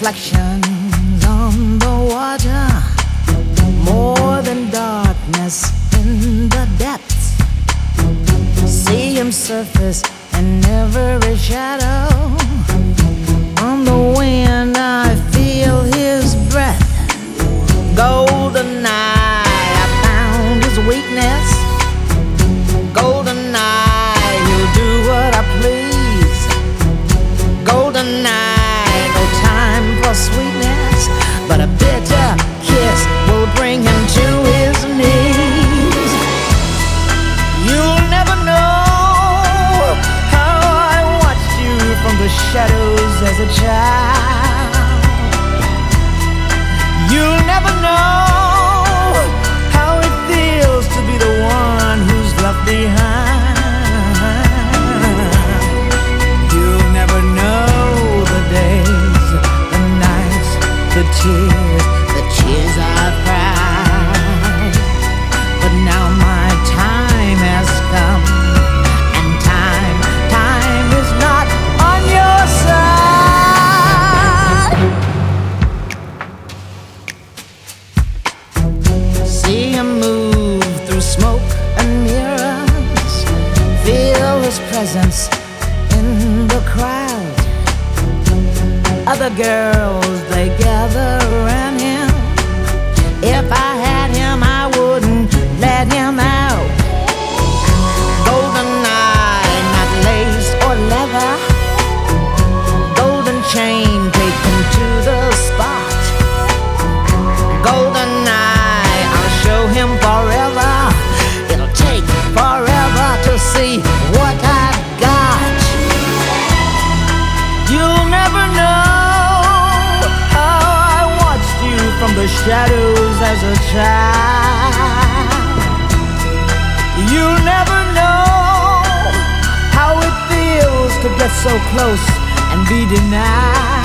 reflections on the water, more than darkness in the depths. See him surface in every shadow. On the wind I feel his breath. Golden eye, I found his weakness. Golden eye, he'll do what I please. Golden eye, no time for sweetness, but a bitter kiss will bring him to his knees. You'll never know how I watched you from the shadows as a child. You'll never know how it feels to be the one who's left behind. You'll never know the days, the nights, the tears I've cried. But now my time has come, and time is not on your side. See him move through smoke and mirrors, feel his presence in the crowd. Other girls, they gather around him. If I had him, I wouldn't let him out. Golden eye, not lace or leather. Golden chain taken to the spot. Golden eye, I'll show him forever. It'll take forever to see what I've got. You'll never know how I watched you from the shadows as a child. You'll never know how it feels to get so close and be denied.